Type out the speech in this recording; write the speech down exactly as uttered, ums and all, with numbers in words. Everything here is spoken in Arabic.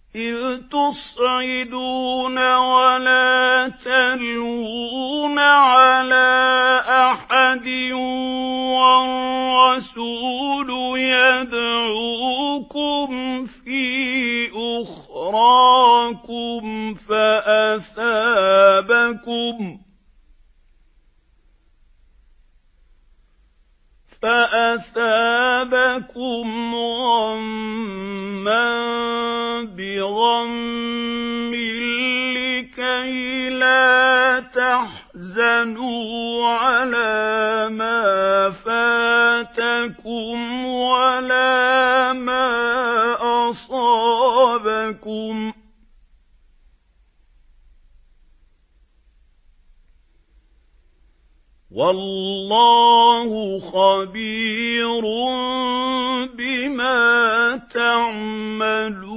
إِذْ تُصْعِدُونَ وَلَا تَلْوُونَ عَلَىٰ أَحَدٍ وَالرَّسُولُ يَدْعُوكُمْ فِي أُخْرَاكُمْ فَأَثَابَكُمْ فَأَثَابَكُمْ غَمًّا بِغَمٍّ لِّكَيْ لَا تَحْزَنُوا عَلَىٰ مَا فَاتَكُمْ وَلَا مَا أَصَابَكُمْ ۗ وَاللَّهُ خَبِيرٌ بِمَا تَعْمَلُونَ.